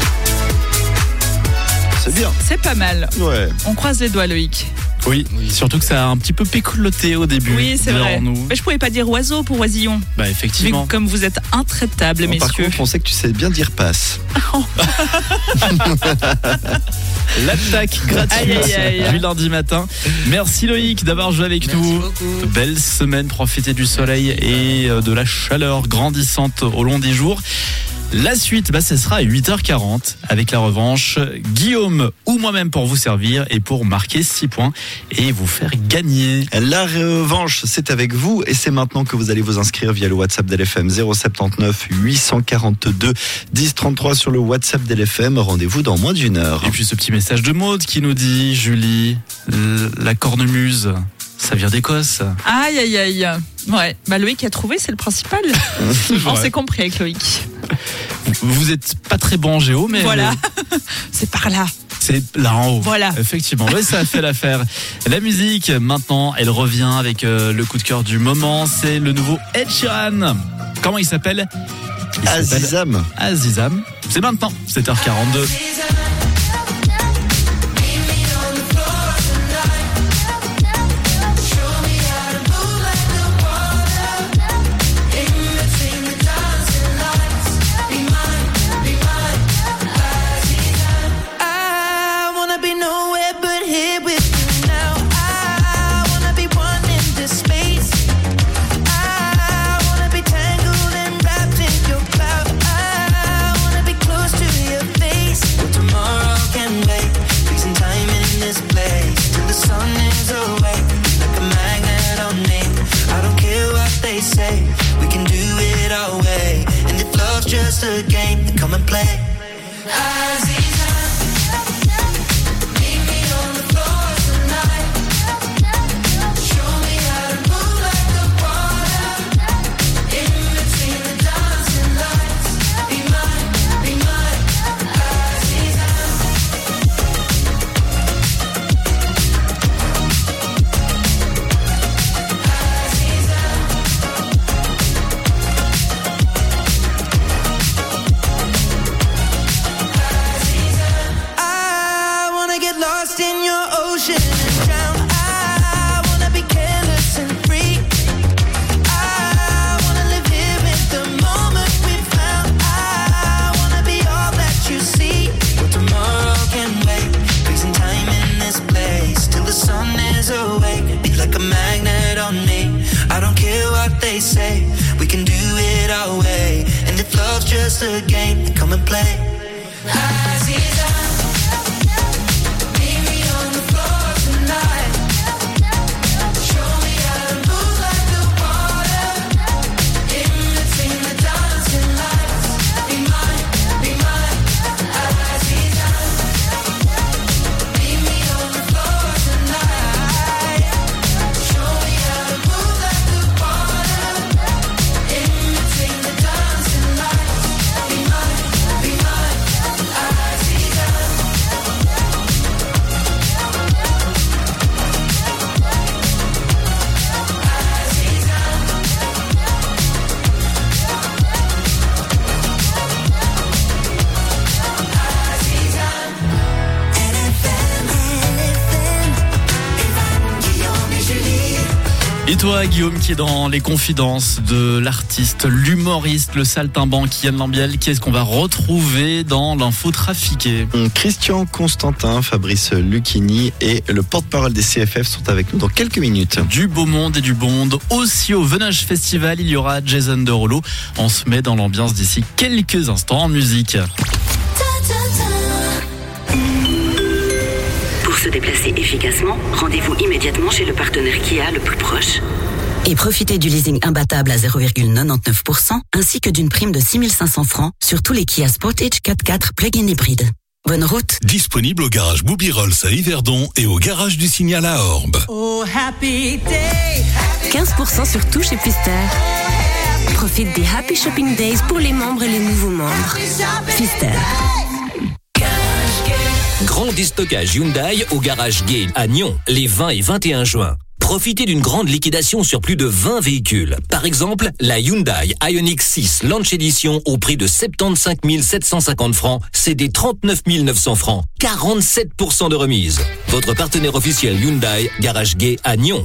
C'est bien. C'est pas mal. Ouais. On croise les doigts, Loïc. Oui, surtout que ça a un petit peu péculoté au début. Oui, c'est vrai. Nous. Mais je pouvais pas dire oiseau pour oisillon. Effectivement. Mais comme vous êtes intraitables, messieurs. Par contre, on sait que tu sais bien dire passe. L'attaque gratuite du lundi matin. Merci Loïc d'avoir joué avec nous. Beaucoup. Belle semaine, profitez du soleil et de la chaleur grandissante au long des jours. La suite, ce sera à 8h40 avec la revanche. Guillaume ou moi-même pour vous servir et pour marquer 6 points et vous faire gagner. La revanche, c'est avec vous et c'est maintenant que vous allez vous inscrire via le WhatsApp d'LFM 079 842 1033 sur le WhatsApp d'LFM. Rendez-vous dans moins d'une heure. Et puis ce petit message de Maude qui nous dit, Julie, la cornemuse, ça vient d'Écosse. Aïe, aïe, aïe. Ouais, Loïc a trouvé, c'est le principal. On s'est compris avec Loïc. Vous êtes pas très bon en géo, mais... Voilà, c'est par là. C'est là en haut. Voilà. Effectivement, ça a fait l'affaire. La musique, maintenant, elle revient avec le coup de cœur du moment. C'est le nouveau Ed Sheeran. Comment il s'appelle? Azizam. Azizam. C'est maintenant, 7h42. Just a game, come and play. just a game. Come and play. Et toi, Guillaume, qui est dans les confidences de l'artiste, l'humoriste, le saltimbanque Yann Lambiel, qui est-ce qu'on va retrouver dans l'info trafiquée? Christian Constantin, Fabrice Lucchini et le porte-parole des CFF sont avec nous dans quelques minutes. Du beau monde et du bon monde. Aussi au Venage Festival, il y aura Jason Derulo. On se met dans l'ambiance d'ici quelques instants en musique. Pour se déplacer efficacement, rendez-vous immédiatement chez le partenaire Kia le plus proche. Et profitez du leasing imbattable à 0,99% ainsi que d'une prime de 6 500 francs sur tous les Kia Sportage 4x4 plug-in hybride. Bonne route. Disponible au garage Booby Rolls à Yverdon et au garage du Signal à Orbe. Oh, happy day. 15% sur tout chez Pfister. Profite des Happy Shopping Days pour les membres et les nouveaux membres. Pfister. Grand déstockage Hyundai au garage Gay à Nyon, les 20 et 21 juin. Profitez d'une grande liquidation sur plus de 20 véhicules. Par exemple, la Hyundai Ioniq 6 Launch Edition au prix de 75 750 francs, c'est des 39 900 francs. 47% de remise. Votre partenaire officiel Hyundai, garage Gay à Nyon.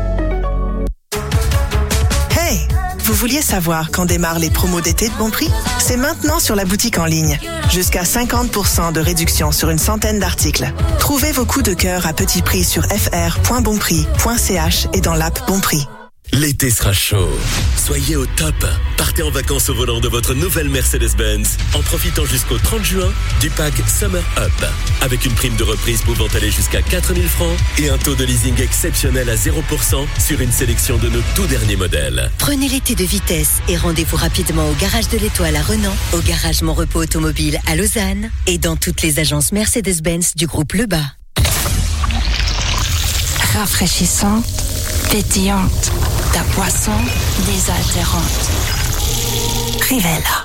Hey, vous vouliez savoir quand démarrent les promos d'été de Bon Prix? C'est maintenant sur la boutique en ligne. Jusqu'à 50% de réduction sur une centaine d'articles. Trouvez vos coups de cœur à petit prix sur fr.bonprix.ch et dans l'app Bon Prix. L'été sera chaud. Soyez au top. Partez en vacances au volant de votre nouvelle Mercedes-Benz en profitant jusqu'au 30 juin du pack Summer Up. Avec une prime de reprise pouvant aller jusqu'à 4 000 francs et un taux de leasing exceptionnel à 0% sur une sélection de nos tout derniers modèles. Prenez l'été de vitesse et rendez-vous rapidement au garage de l'Étoile à Renan, au garage Mon Repos Automobile à Lausanne et dans toutes les agences Mercedes-Benz du groupe Lebas. Rafraîchissante, pétillante, ta boisson désaltérante. Rivella.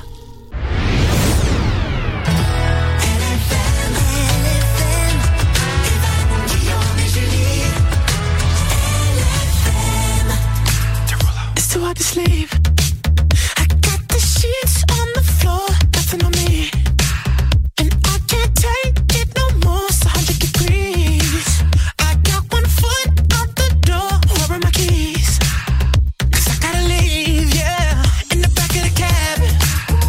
It's too hard to sleep. I got the sheets on the floor, nothing on me. And I can't take it no more, it's 100 degrees. I got one foot out the door, where are my keys? 'Cause I gotta leave, yeah. In the back of the cab,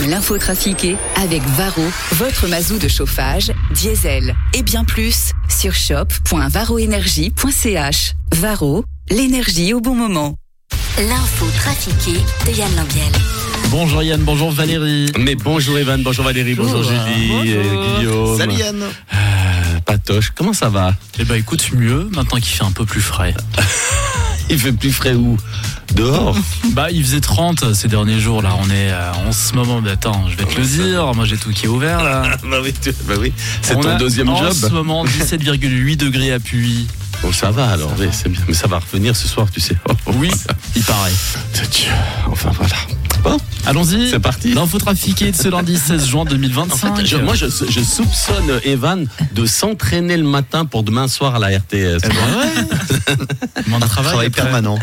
l'info trafiquée avec Varro, votre mazou de chauffage, diesel et bien plus sur shop.varroenergie.ch. Varro, l'énergie au bon moment. L'info trafiquée de Yann Lambiel. Bonjour Yann, bonjour Valérie. Mais bonjour Evan, bonjour Valérie, bonjour Julie, Guillaume. Salut Yann. Patoche, comment ça va? Eh ben écoute, mieux maintenant qu'il fait un peu plus frais. Il fait plus frais où? Dehors? Bah il faisait 30 ces derniers jours là, on est en ce moment, mais attends, je vais te le dire, moi j'ai tout qui est ouvert là. Bah oui, c'est on ton deuxième job. En ce moment 17,8 degrés à Puy. Bon, ça va alors, oui, c'est bien, mais ça va revenir ce soir, tu sais. Oui, il paraît. Enfin voilà. Bon, allons-y. C'est parti. L'info trafiquée de ce lundi 16 juin 2025. En fait, je soupçonne Evan de s'entraîner le matin pour demain soir à la RTS. Eh ben ouais. Moins de travail permanent.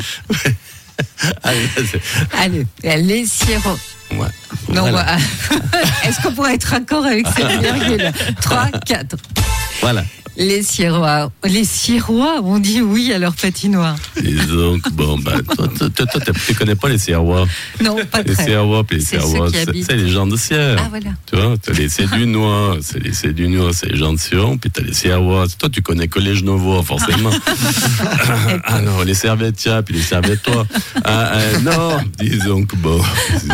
Allez, les sirops. Ouais. Non, Voilà. est-ce qu'on pourrait être raccord avec cette virgule? 3, 4. Voilà. Les Sirois, on dit oui à leur patinoire. Et donc, bon, bah, toi, tu connais pas les Sierrois. Non, pas les très. Sierrois, puis les Sierrois, c'est les gens de Sierre. Ah, voilà. Tu vois, t'as les Cédunois, c'est les gens de Sion, puis t'as les Sierrois. Toi, tu connais que les Genevois, forcément. Ah non, les Servettiens, puis les Servettois. Non, disons que bon.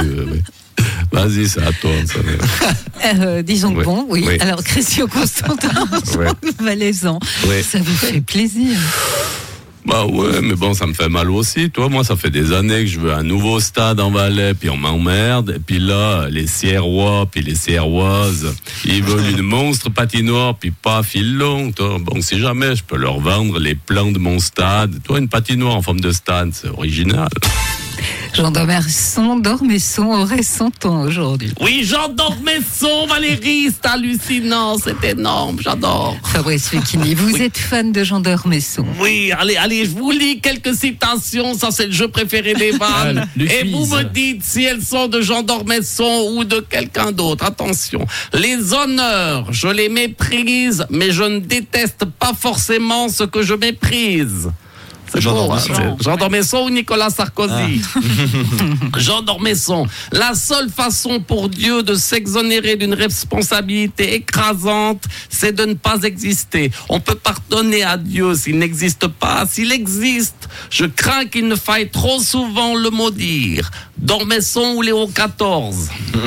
Vas-y, c'est à toi. Disons que Ouais. bon, oui. Oui. Alors, Christian Constantin, valaisan, Ouais. ça vous fait plaisir. Bah ouais, mais bon, ça me fait mal aussi. Toi, moi, ça fait des années que je veux un nouveau stade en Valais, puis on m'emmerde. Et puis là, les Sierrois, puis les Sierroises, ils veulent une monstre patinoire, puis pas fil long. Toi. Bon, si jamais je peux leur vendre les plans de mon stade. Toi, une patinoire en forme de stade, c'est original. Jean Dormesson aurait 100 ans aujourd'hui. Oui, Jean Dormesson, Valérie, c'est hallucinant, c'est énorme, j'adore. Fabrice Lucchini, vous êtes fan de Jean Dormesson? Oui, allez, je vous lis quelques citations, ça c'est le jeu préféré des vannes. Et vous me dites si elles sont de Jean Dormesson ou de quelqu'un d'autre. Attention, les honneurs, je les méprise, mais je ne déteste pas forcément ce que je méprise. C'est Jean bon, Dormesson. hein, Jean Dormesson ou Nicolas Sarkozy. Jean Dormesson. La seule façon pour Dieu de s'exonérer d'une responsabilité écrasante, c'est de ne pas exister. On peut pardonner à Dieu s'il n'existe pas. S'il existe, je crains qu'il ne faille trop souvent le maudire. Dormesson ou Léo XIV.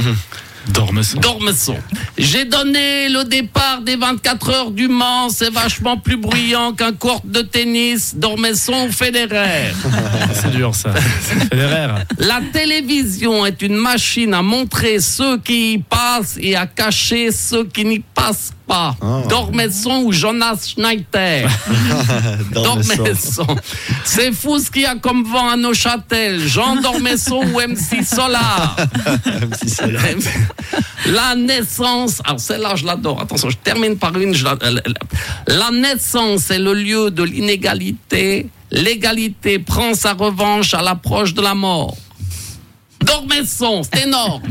Dormesson. J'ai donné le départ des 24 heures du Mans, c'est vachement plus bruyant qu'un court de tennis. Dormesson ou Federer. C'est dur ça. Federer. La télévision est une machine à montrer ceux qui y passent et à cacher ceux qui n'y passent pas. Dormesson ou Jonas Schneider. Dormesson. C'est fou ce qu'il y a comme vent à Neuchâtel. Jean Dormesson ou MC Solar. La naissance, alors celle-là je l'adore, attention, je termine par une, la naissance est le lieu de l'inégalité, l'égalité prend sa revanche à l'approche de la mort. Dormesson, c'est énorme.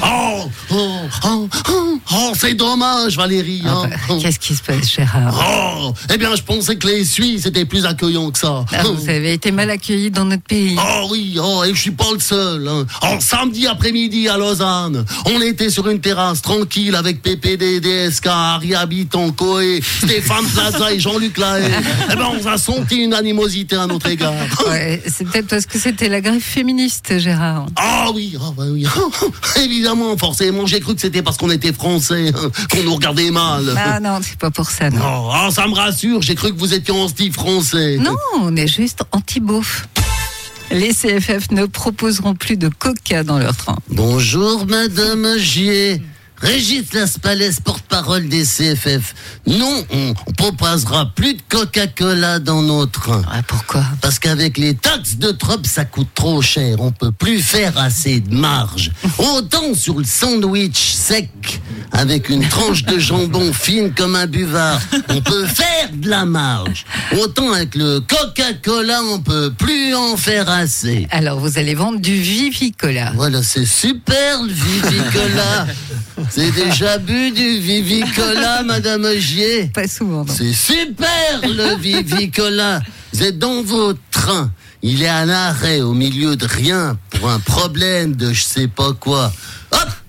C'est dommage, Valérie. Qu'est-ce qui se passe, Gérard? Eh bien, je pensais que les Suisses étaient plus accueillants que ça. Vous avez été mal accueillis dans notre pays. Et je suis pas le seul. Samedi après-midi à Lausanne, on était sur une terrasse tranquille avec PPD, DSK, Harry Habitant, Coé, Stéphane Plaza et Jean-Luc Lahaye. Eh ben, on a senti une animosité à notre égard. Ouais, c'est peut-être parce que c'était la grève féministe, Gérard. Oui. Évidemment, forcément, j'ai cru que c'était parce qu'on était français, qu'on nous regardait mal. Ah non, c'est pas pour ça, non. Ça me rassure, j'ai cru que vous étiez anti-français. Non, on est juste anti-beauf. Les CFF ne proposeront plus de coca dans leur train. Bonjour, Madame Gier. Régis Laspalès, porte-parole des CFF. Non, on proposera plus de Coca-Cola dans nos trains. Pourquoi? Parce qu'avec les taxes de trop, ça coûte trop cher. On peut plus faire assez de marge. Autant sur le sandwich sec, avec une tranche de jambon fine comme un buvard, on peut faire de la marge. Autant avec le Coca-Cola, on peut plus en faire assez. Alors, vous allez vendre du Vivicola. Voilà, c'est super le Vivicola. C'est déjà bu du Vivicola, Madame Gier? Pas souvent, non. C'est super, le Vivicola. Vous êtes dans votre train. Il est à l'arrêt, au milieu de rien, pour un problème de je sais pas quoi. Hop!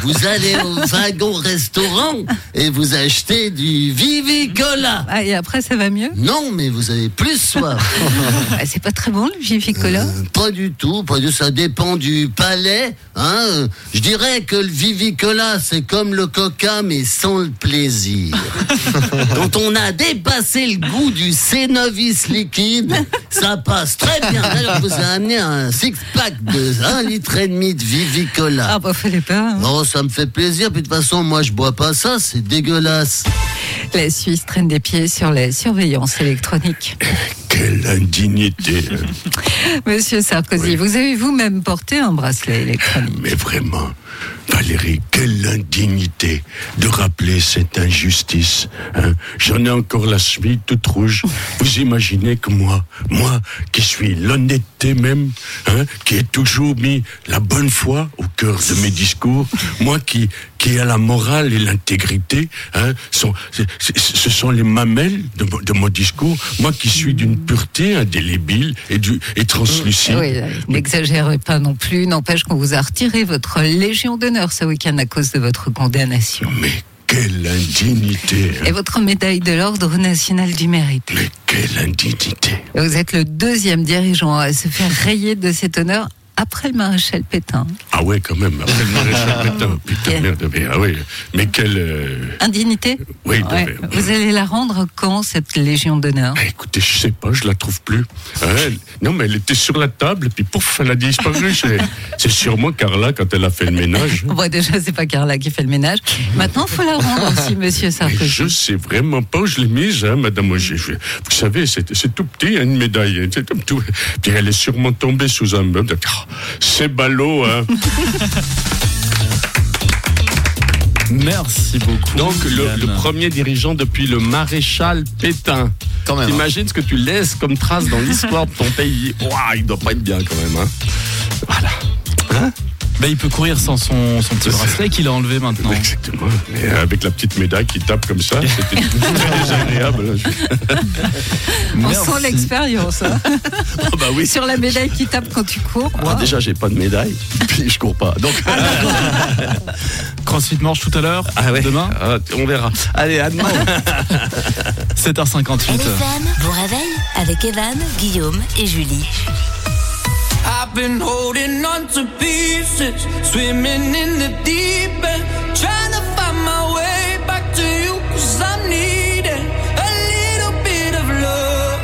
vous allez au wagon restaurant et vous achetez du Vivicola. Ah, et après, ça va mieux? Non, mais vous avez plus soif. C'est pas très bon, le Vivicola? Pas du tout, ça dépend du palais. Hein. Je dirais que le Vivicola, c'est comme le Coca, mais sans le plaisir. Quand on a dépassé le goût du C-Novice liquide, ça passe très bien. D'ailleurs, je vous ai amené un six-pack de 1,5 litre de Vivicola. Ah bah, fallait pas. Hein. Oh, ça me fait plaisir. Puis de toute façon, moi, je bois pas ça, c'est dégueulasse. La Suisse traîne des pieds sur la surveillance électronique. Quelle indignité. Monsieur Sarkozy, Oui. vous avez vous-même porté un bracelet électronique. Mais vraiment, Valérie, quelle indignité de rappeler cette injustice. Hein. J'en ai encore la cheville toute rouge. Vous imaginez que moi qui suis l'honnêteté même, hein, qui ai toujours mis la bonne foi au cœur de mes discours, moi qui a la morale et l'intégrité, hein, ce sont les mamelles de mon discours, moi qui suis d'une pureté indélébile et translucide. Oui, n'exagérez pas non plus. N'empêche qu'on vous a retiré votre Légion d'honneur ce week-end à cause de votre condamnation. Mais quelle indignité. Et votre médaille de l'Ordre national du mérite. Mais quelle indignité. Vous êtes le 2e dirigeant à se faire rayer de cet honneur après le maréchal Pétain. Ah ouais, quand même, après le maréchal Pétain. Putain, merde, ah oui, mais quelle... Indignité. Oui, ouais. Vous allez la rendre quand, cette Légion d'honneur? Écoutez, je sais pas, je la trouve plus. Non, mais elle était sur la table, et puis pouf, elle a disparu. C'est sûrement Carla quand elle a fait le ménage. Bon, déjà, c'est pas Carla qui fait le ménage. Maintenant, il faut la rendre aussi, monsieur Sarkozy. Mais je sais vraiment pas où je l'ai mise, hein, madame. Vous savez, c'est tout petit, hein, une médaille. C'est tout. Puis elle est sûrement tombée sous un meuble. C'est ballot, hein. Merci beaucoup. Donc, le premier dirigeant depuis le maréchal Pétain. Quand même. T'imagines ce que tu laisses comme trace dans l'histoire de ton pays. Ouah, il doit pas être bien quand même. Hein. Voilà. Hein? Bah, il peut courir sans son petit bracelet qu'il a enlevé maintenant. Exactement. Et avec la petite médaille qui tape comme ça, c'était très désagréable. On sent l'expérience. Hein. Oh bah oui. Sur la médaille qui tape quand tu cours. Wow. Déjà, j'ai pas de médaille, puis je cours pas. Donc, CrossFit Manche tout à l'heure. Ah ouais. Demain. On verra. Allez, à demain. 7h58. LFM vous réveille avec Evan, Guillaume et Julie. I've been holding on to pieces, swimming in the deep end, trying to find my way back to you, 'cause I'm needing a little bit of love,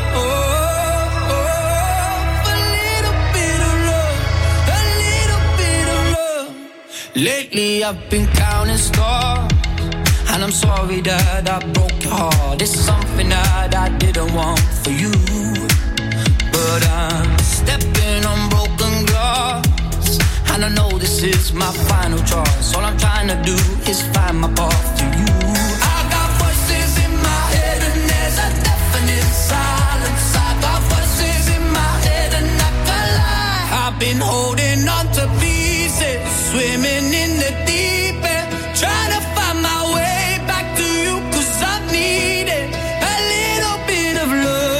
a little bit of love, a little bit of love. Lately I've been counting stars, and I'm sorry that I broke your heart. It's something that I didn't want for you, but I'm stepping on broken glass, and I know this is my final choice. All I'm trying to do is find my path to you. I got voices in my head and there's a definite silence. I got voices in my head and I can't lie. I've been holding on to pieces, swimming in the deep end, trying to find my way back to you, 'cause I needed a little bit of love.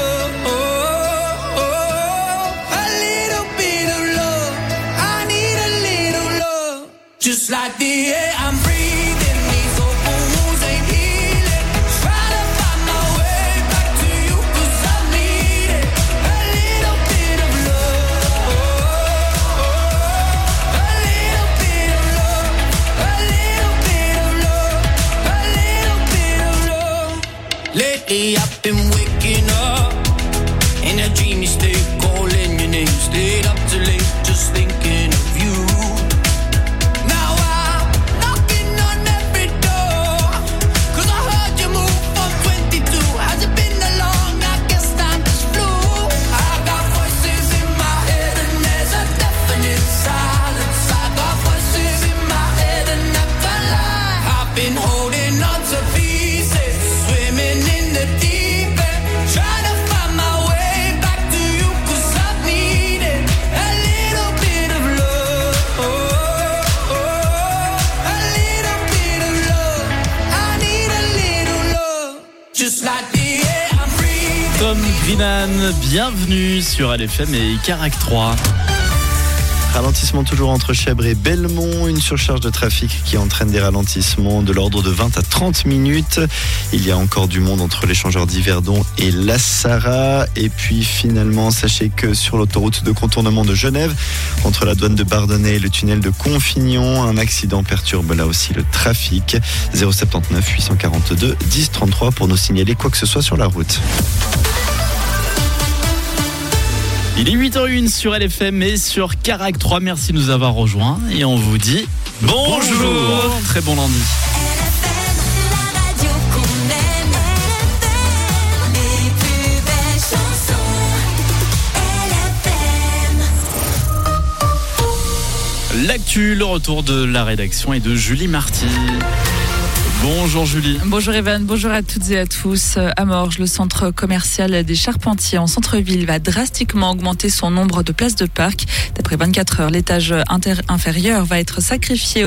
Just like the air I'm breathing, these open wounds ain't healing. Try to find my way back to you, 'cause I need it. A little bit of love, a little bit of love, a little bit of love, a little bit of love. Lately I've been waking up in a dreamy state, calling your name, stayed up too late, just thinking of you. Tom Greenan, bienvenue sur LFM et Carac 3. Ralentissement toujours entre Chèvres et Belmont, une surcharge de trafic qui entraîne des ralentissements de l'ordre de 20 à 30 minutes. Il y a encore du monde entre l'échangeur d'Yverdon et La Sarraz. Et puis finalement, sachez que sur l'autoroute de contournement de Genève, entre la douane de Bardonnay et le tunnel de Confignon, un accident perturbe là aussi le trafic. 079 842 10 33 pour nous signaler quoi que ce soit sur la route. Il est 8h01 sur LFM et sur Carac 3. Merci de nous avoir rejoints et on vous dit bonjour. Très bon lundi. L'actu, le retour de la rédaction et de Julie Marty. Bonjour Julie. Bonjour Evan, bonjour à toutes et à tous. À Morges, le centre commercial des Charpentiers en centre-ville va drastiquement augmenter son nombre de places de parc. D'après 24 heures, l'étage inférieur va être sacrifié